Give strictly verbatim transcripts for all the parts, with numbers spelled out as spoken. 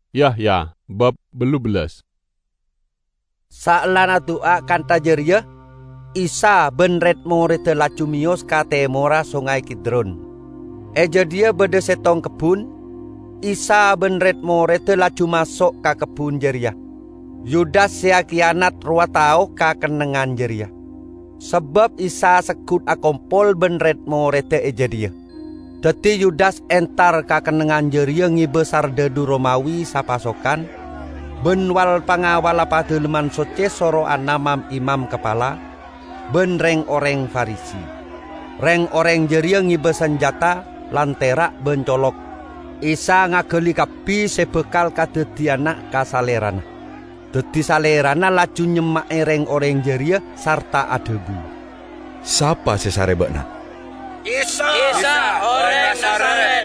Yahya bab belu belas. Sa'lana doa kanta jeria, Isa benret morete lacumios kate mora sungai Kidron. Eja dia bede setong kebun, Isa benret morete lacu masuk ka kebun jeria. Yudas sia kianat rua tau ka kenengan jeria. Sebab Isa sekut akompol benret morete eja dia. Dadi Yudas entar ka kenengan jeria ngibesar dedu Romawi sapasokan, benwal pangawal padeleman soce soro anamam imam kepala, ben reng oreng Farisi. Reng oreng jeria ngibe senjata, lantera ben colok. Isa ngageli kapi sebekal kadedi anak kasalerana. Dadi salerana laju nyemak reng oreng jeria sarta adebu. Sapa sesarebekna? Isa, Isa orang Nazaret.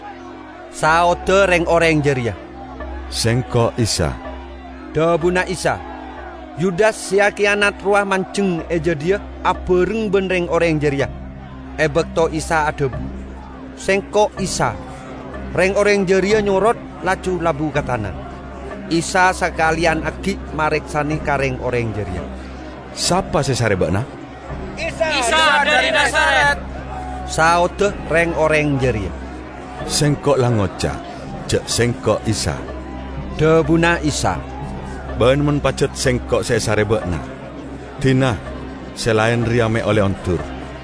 Saode reng oreng jeria. Sengko Isa. Dabuna Isa. Yudas sia kianat ruah manceng eja dia abereng benreng oreng jeria. Ebekto Isa adebu. Sengko Isa. Reng oreng jeria nyorot laju labu katanan. Isa sekalian agi mareksani kareng oreng jeria. Sapa sesarebekna? Isa, Isa dari Nazaret. Saode reng oreng jeria. Sengko langoca, cek sengko Isa. Dabuna Isa. Ben men pacet sengko sesarebekna. Tina, selain riame oleh ontur.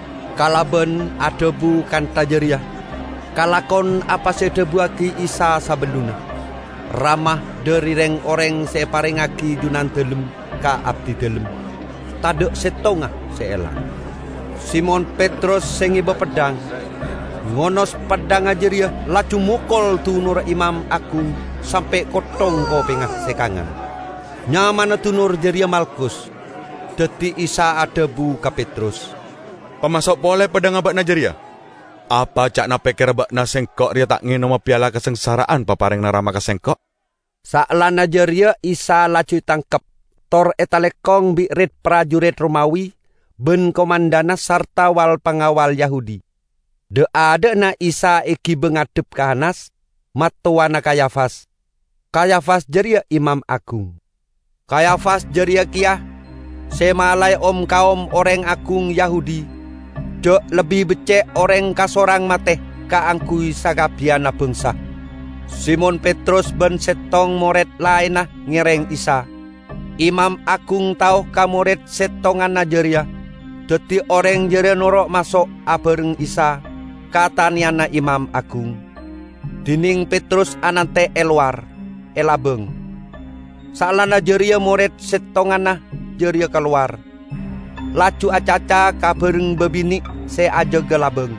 Kalaben adebu kanta jeria. Kalakon apa sedebu aki Isa sabenduna. Ramah dari reng oreng separengaki junan delem ka abdi delem. Tadek setongah seela. Simon Petrus sing iba pedang. Ngonos pedang ajeria laju mukol tunur imam agung sampai kotong ko pengah sekangan. Nyamana tunur jeria Malkus. Deti Isa adebu ka Petrus. Pemasok boleh pedang abak najeria? Apa cak na pikir abak na sengkok ria tak nginoma piala kesengsaraan papareng narama kesengkok? Sa'lan najeria Isa laju tangkep. Tor etalekong bi red prajurit Romawi. Ben komandana sarta wal pengawal Yahudi. De ada na Isa eki bengadep ka Hanas, matuana Kayafas. Kayafas jeria imam agung. Kayafas jeria kia, semalai om kaum orang agung Yahudi. Dek lebih becek orang kasorang mate ka angkui sagabiana bangsa. Simon Petrus ben setong moret lainah ngereng Isa. Imam agung tau ka moret setongan najeria. Deti orang jeria norok masuk abereng Isa kataniana imam agung. Dining Petrus anante eluar elabeng. Salana jeria murid setongana jeria keluar. Laju acaca kabereng bebini se aja gelabeng.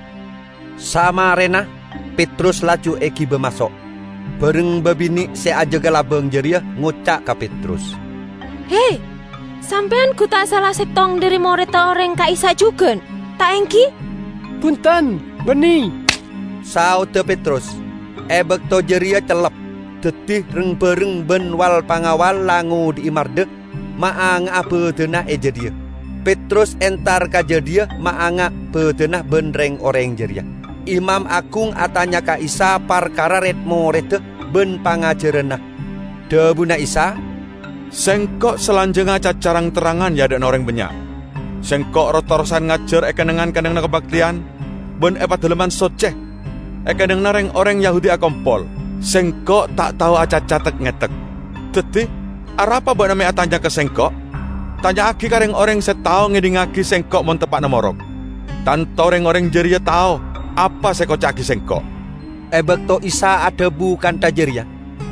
Sama rena Petrus laju eki bemasok. Bereng bebini se aja gelabeng jeria ngucak ka Petrus. Hei, sampean ku tak salah setong dari moreta orang ka Isa juga, tak engki? Punten, beni. Saude Petrus, ebek to jeria celep, detih reng bereng ben wal pangawal langu di imarde, maanga bedena eja dia. Petrus entar kaja dia, maanga bedena ben reng oreng jeria. Imam agung atanya ka Isa parkara ret morete ben pangajarena. Dabuna Isa, sengkok selanjeng cacarang terangan ya ada orang banyak. Sengkok rotorosan ngajar ekenengan kadang kebaktian, ben epat deleman soceh. Ekeneng nareng orang Yahudi akompol. Sengkok tak tahu acacatek ngetek. Dadi, arapa buat namanya tanya ke sengkok? Tanya aki kareng orang setau ngedingaki sengkok mon tepak nomorok. Tanto orang-orang jeria tahu apa sekocaki sengkok. Ebek to Isa adebu kanta jeria.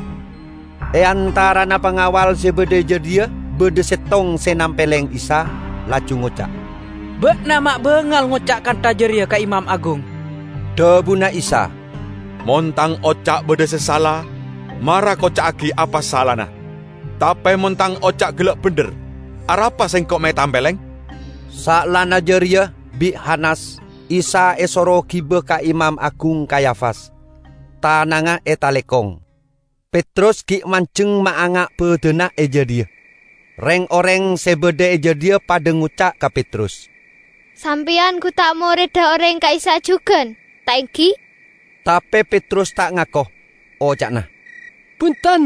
E antara na pengawal sebede jedia bede setong senampeleng Isa laju ngocak. Bek nama bengal ngocak kanta jeria ka imam agung. Dabuna Isa, montang ocak bede sesala, marah kocak aki apa salana. Tapi montang ocak gelak bener, arapa sengkok me tampeleng? Sa'lana jeria bi Hanas, Isa esoro kibe ka imam agung Kayafas. Tananga etalekong. Petrus ki manceng maanga bedena eja dia. Reng oreng sebede eja dia pada ngucak ka Petrus. Sampian ku tak mau reda orang ka Isa juga, tak engki? Tapi Petrus tak ngakoh. Oh cakna. Punten,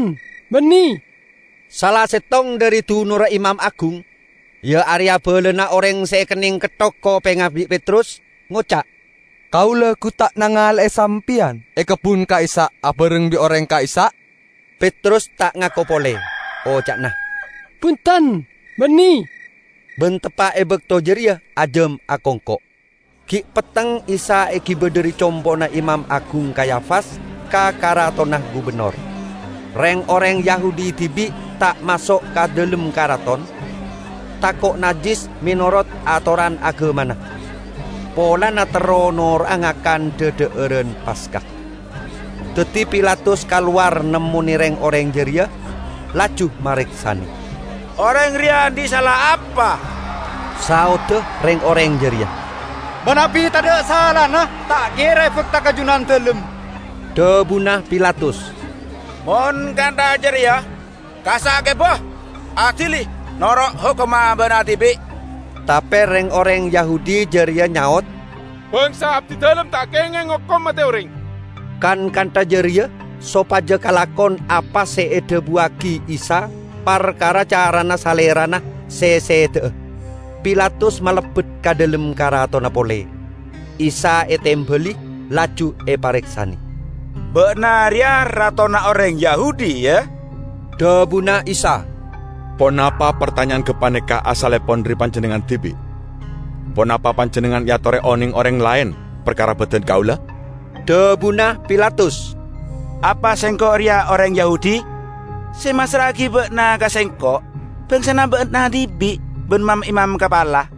Beni. Salah setong dari tunura Imam Agung, ya Arya belena orang sekening ketoko pengabi Petrus, ngocak. Kaula ku tak nangal e sampian, e kebun kaisa, abareng bi orang kaisa. Petrus tak ngako pole, oh cak nah. Punten, beni. Bentepa e bekto jeria, adem akongko. Ki peteng Isa e ki bederi compona Imam Agung Kayafas, ka karatonah gubernur. Reng orang Yahudi tibi tak masuk ke dalam karaton, takok najis menurut aturan agamana. Pola na teronor angakan dedeureun Paskah. Teti Pilatus keluar nemuni reng orang jeria, laju mariksani. Orang ria di salah apa? Saude reng orang jeria. Menapi tak ada salah nah, tak kira fakta kajunan telem. Debunah Pilatus. Mon kanda jeria, kasa keboh, adili, norok hukuma benatibi. Tapi reng orang Yahudi jeria nyaot, Bangsa abdi dalam tak kengeng ngokom mate orang. kan kanta jeria, sopaja kalakon apa seede buaki Isa, perkara carana salerana sesede. Pilatus malebet ka dalem karatona pole. Isa etembeli, laju e pareksani. Benar ya ratona orang Yahudi ya? Debuna Isa. Ponapa pertanyaan kepaneka asale pon dari panjenengan tibi? Ponapa panjenengan yatore oning orang lain perkara beten kaula? Debuna Pilatus. Apa sengko ria orang Yahudi? Semas lagi bekna ka sengko, bengsana bekna dibi, ben mam imam kepala.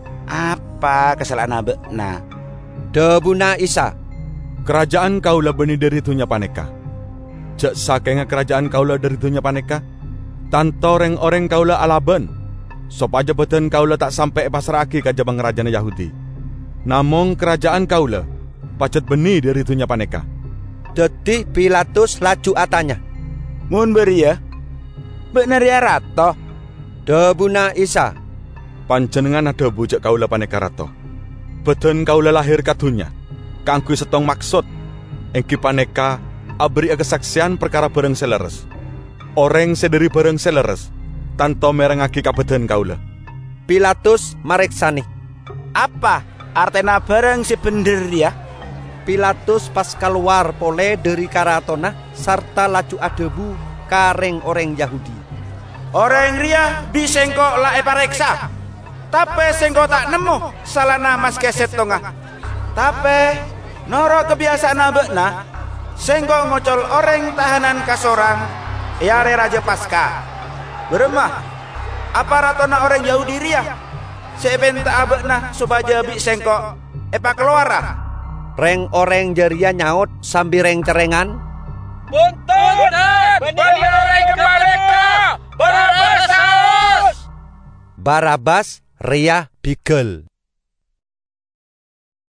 Apa kesalahan bekna? Debuna Isa. Kerajaan kaula beni dari dunia paneka. Jak sakenga kerajaan kaula dari dunia paneka. Tanto reng-oreng kaula alaban. Sop aja beten kaula tak sampai pasraki ka jabang rajana Yahudi. Namong kerajaan kaula pacet beni dari dunia paneka. Deti Pilatus laju atanya. Mun beri ya? Benar ya rato? Debuna Isa. Panjenengan ada bujak kaula paneka rato. Beten kaula lahir kadunya. Kangku setong maksud engki paneka abri kesaksian perkara bareng seleres. Orang sederi bareng seleres tanto merengaki kabeden kaula. Pilatus mareksani. Apa artena bareng si bener ya? Pilatus pas keluar pole dari karatona serta laju adebu kareng orang Yahudi. Orang ria bisengko la epareksa. Tapi sengko tak nemu salana mas keset tonga. Tapi noro kebiasaan abekna, sengko ngocol orang tahanan kasorang, yare Raja Paskah. Beremah, apa ratona orang Yahudi ria? Sebenta abekna supaya bi sengko, epa keluara. Reng orang jeria nyaut sambil reng cerengan. Buntut, benih orang kemereka, Barabas saus. Barabas ria bigel.